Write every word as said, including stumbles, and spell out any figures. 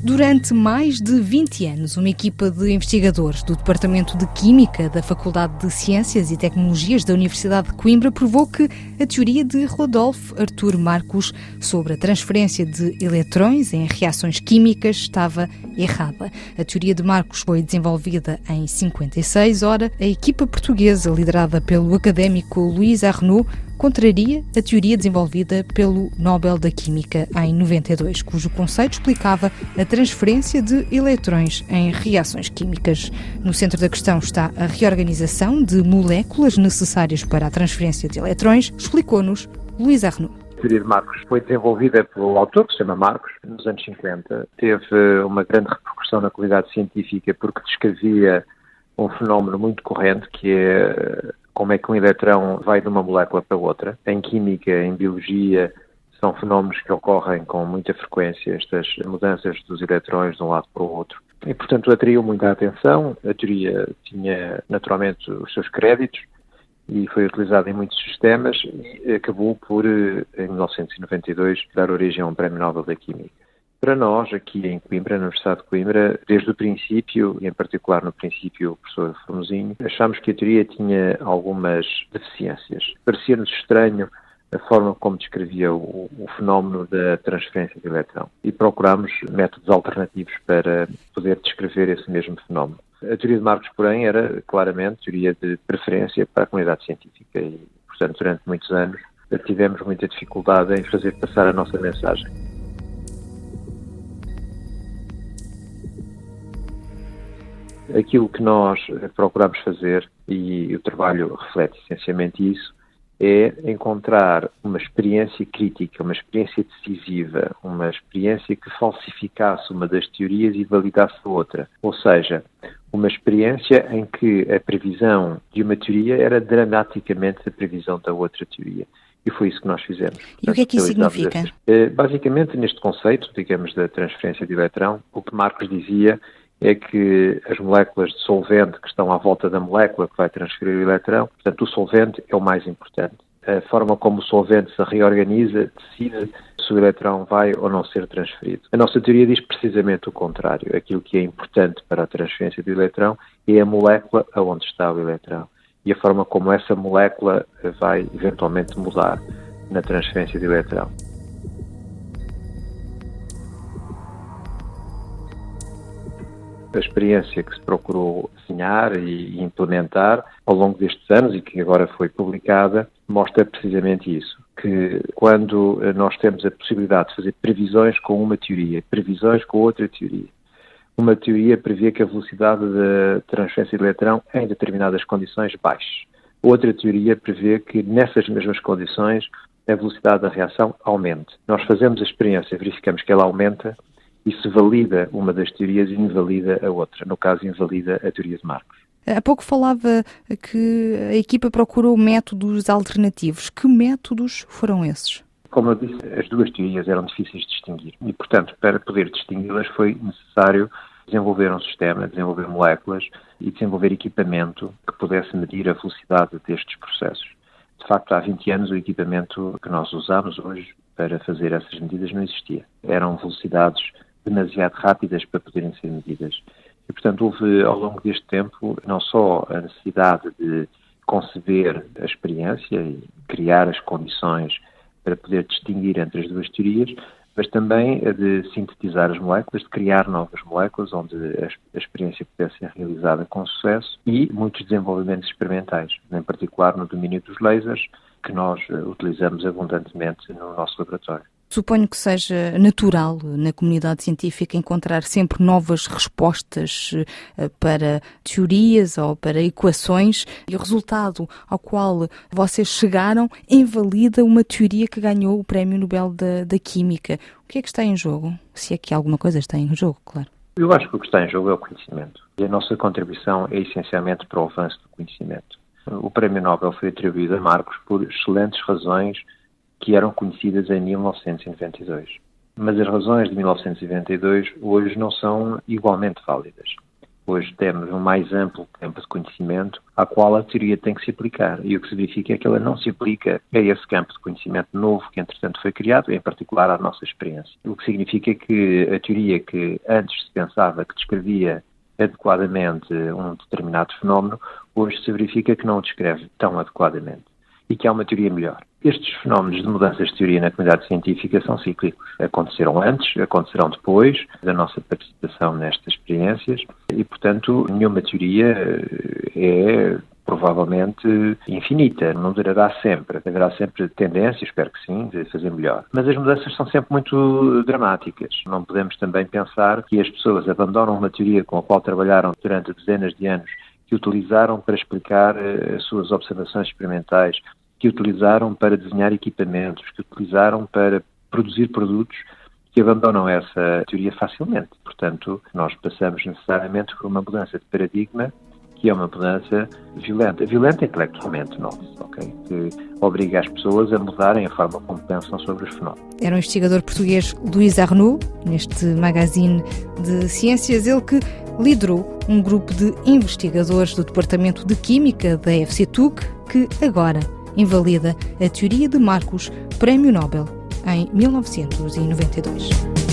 Durante mais de vinte anos, uma equipa de investigadores do Departamento de Química da Faculdade de Ciências e Tecnologias da Universidade de Coimbra provou que a teoria de Rodolphe Arthur Marcos sobre a transferência de eletrões em reações químicas estava errada. A teoria de Marcos foi desenvolvida em cinquenta e seis. Ora, a equipa portuguesa, liderada pelo académico Louis Arnaud, contraria a teoria desenvolvida pelo Nobel da Química em noventa e dois, cujo conceito explicava a transferência de eletrões em reações químicas. No centro da questão está a reorganização de moléculas necessárias para a transferência de eletrões, explicou-nos Louis Arnaud. A teoria de Marcos foi desenvolvida pelo autor, que se chama Marcos, nos anos cinquenta. Teve uma grande repercussão na comunidade científica porque descrevia um fenómeno muito corrente, que é como é que um eletrão vai de uma molécula para outra. Em química, em biologia, são fenómenos que ocorrem com muita frequência, estas mudanças dos eletrões de um lado para o outro. E, portanto, atraiu muita atenção. A teoria tinha, naturalmente, os seus créditos e foi utilizada em muitos sistemas e acabou por, em mil novecentos e noventa e dois, dar origem a um Prémio Nobel da Química. Para nós, aqui em Coimbra, na Universidade de Coimbra, desde o princípio, e em particular no princípio o professor Formosinho, achámos que a teoria tinha algumas deficiências. Parecia-nos estranho a forma como descrevia o, o fenómeno da transferência de eletrão e procurámos métodos alternativos para poder descrever esse mesmo fenómeno. A teoria de Marcos, porém, era claramente teoria de preferência para a comunidade científica e, portanto, durante muitos anos tivemos muita dificuldade em fazer passar a nossa mensagem. Aquilo que nós procuramos fazer, e o trabalho reflete essencialmente isso, é encontrar uma experiência crítica, uma experiência decisiva, uma experiência que falsificasse uma das teorias e validasse a outra. Ou seja, uma experiência em que a previsão de uma teoria era dramaticamente a previsão da outra teoria. E foi isso que nós fizemos. E o que é que isso significa? Essas... Basicamente, neste conceito, digamos, da transferência de eletrão, o que Marcos dizia é que as moléculas de solvente que estão à volta da molécula que vai transferir o eletrão, portanto, o solvente é o mais importante. A forma como o solvente se reorganiza decide se o eletrão vai ou não ser transferido. A nossa teoria diz precisamente o contrário. Aquilo que é importante para a transferência do eletrão é a molécula aonde está o eletrão e a forma como essa molécula vai eventualmente mudar na transferência do eletrão. A experiência que se procurou desenhar e implementar ao longo destes anos e que agora foi publicada mostra precisamente isso, que quando nós temos a possibilidade de fazer previsões com uma teoria, previsões com outra teoria, uma teoria prevê que a velocidade da transferência de eletrão em determinadas condições baixe. Outra teoria prevê que nessas mesmas condições a velocidade da reação aumente. Nós fazemos a experiência, verificamos que ela aumenta, e se valida uma das teorias e invalida a outra. No caso, invalida a teoria de Marcos. Há pouco falava que a equipa procurou métodos alternativos. Que métodos foram esses? Como eu disse, as duas teorias eram difíceis de distinguir. E, portanto, para poder distingui-las foi necessário desenvolver um sistema, desenvolver moléculas e desenvolver equipamento que pudesse medir a velocidade destes processos. De facto, há vinte anos o equipamento que nós usamos hoje para fazer essas medidas não existia. Eram velocidades demasiado rápidas para poderem ser medidas. E, portanto, houve ao longo deste tempo não só a necessidade de conceber a experiência e criar as condições para poder distinguir entre as duas teorias, mas também a de sintetizar as moléculas, de criar novas moléculas onde a experiência pudesse ser realizada com sucesso e muitos desenvolvimentos experimentais, em particular no domínio dos lasers, que nós utilizamos abundantemente no nosso laboratório. Suponho que seja natural na comunidade científica encontrar sempre novas respostas para teorias ou para equações e o resultado ao qual vocês chegaram invalida uma teoria que ganhou o Prémio Nobel da, da Química. O que é que está em jogo? Se é que alguma coisa está em jogo, claro. Eu acho que o que está em jogo é o conhecimento. E a nossa contribuição é essencialmente para o avanço do conhecimento. O Prémio Nobel foi atribuído a Marcos por excelentes razões que eram conhecidas em mil novecentos e noventa e dois. Mas as razões de mil novecentos e noventa e dois hoje não são igualmente válidas. Hoje temos um mais amplo campo de conhecimento ao qual a teoria tem que se aplicar. E o que se verifica é que ela não se aplica a esse campo de conhecimento novo que, entretanto, foi criado, em particular à nossa experiência. O que significa que a teoria que antes se pensava que descrevia adequadamente um determinado fenómeno, hoje se verifica que não o descreve tão adequadamente e que há uma teoria melhor. Estes fenómenos de mudanças de teoria na comunidade científica são cíclicos. Aconteceram antes, acontecerão depois da nossa participação nestas experiências e, portanto, nenhuma teoria é provavelmente infinita, não durará sempre. Haverá sempre tendência, espero que sim, de fazer melhor. Mas as mudanças são sempre muito dramáticas. Não podemos também pensar que as pessoas abandonam uma teoria com a qual trabalharam durante dezenas de anos, que utilizaram para explicar as suas observações experimentais, que utilizaram para desenhar equipamentos, que utilizaram para produzir produtos, que abandonam essa teoria facilmente. Portanto, nós passamos necessariamente por uma mudança de paradigma, que é uma mudança violenta, violenta intelectualmente, não, ok? Que obriga as pessoas a mudarem a forma como pensam sobre os fenómenos. Era o investigador português Luís Arnaud, neste magazine de ciências, ele que liderou um grupo de investigadores do Departamento de Química da F C T U C, que agora invalida a teoria de Marcos, Prémio Nobel, em mil novecentos e noventa e dois.